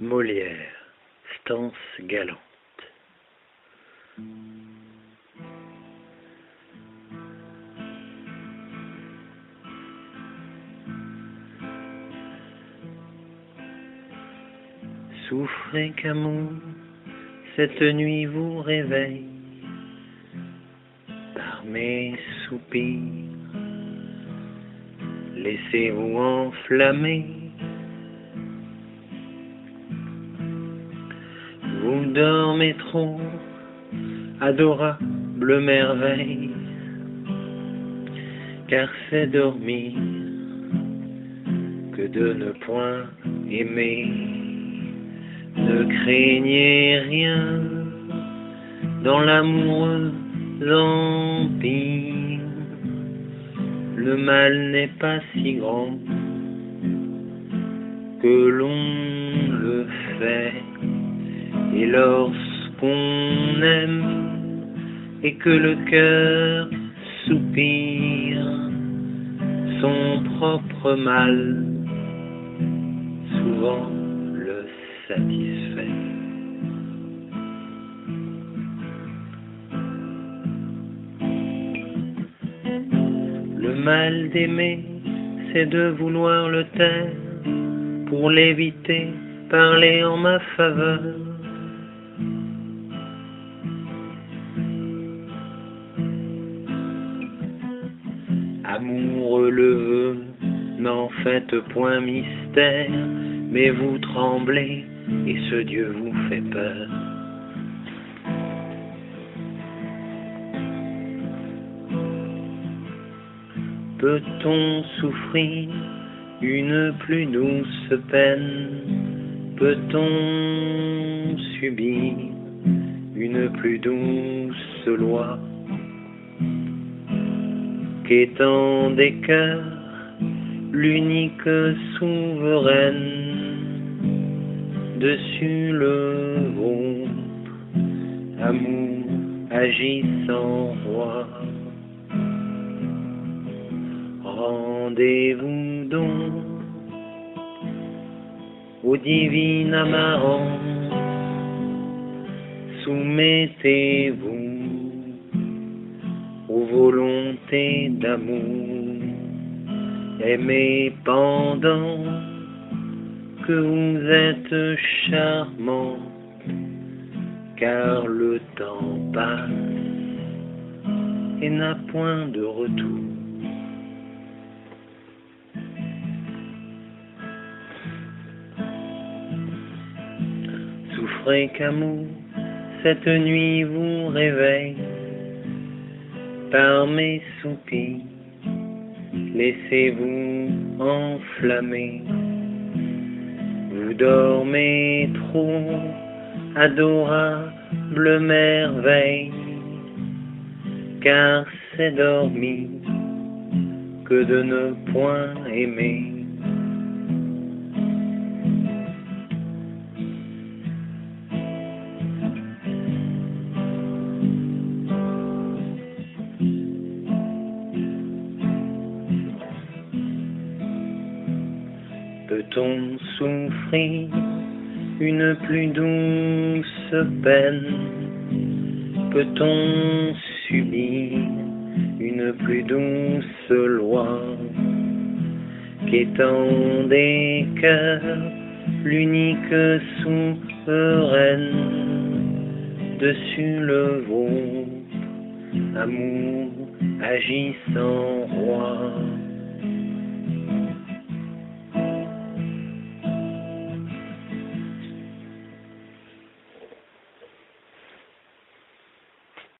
Molière, stances galantes. Souffrez qu'amour, cette nuit vous réveille par mes soupirs. Laissez-vous enflammer. Vous dormez trop, adorable merveille, car c'est dormir que de ne point aimer. Ne craignez rien dans l'amoureux empire. Le mal n'est pas si grand que l'on le fait. Et lorsqu'on aime et que le cœur soupire son propre mal, souvent le satisfait. Le mal d'aimer, c'est de vouloir le taire, pour l'éviter, parler en ma faveur. Amoureux le veut, n'en faites point mystère, mais vous tremblez et ce Dieu vous fait peur. Peut-on souffrir une plus douce peine? Peut-on subir une plus douce loi? Qu'étant des cœurs l'unique souveraine, dessus le vôtre, amour agissant roi. Rendez-vous donc au divin amarant, soumettez-vous aux volontés d'amour, aimez pendant que vous êtes charmant, car le temps passe et n'a point de retour. Souffrez qu'amour, cette nuit vous réveille par mes soupirs. Laissez-vous enflammer. Vous dormez trop, adorable merveille, car c'est dormir que de ne point aimer. Peut-on souffrir une plus douce peine? Peut-on subir une plus douce loi? Qu'étant des cœurs l'unique souveraine, dessus le vôtre, amour agissant roi.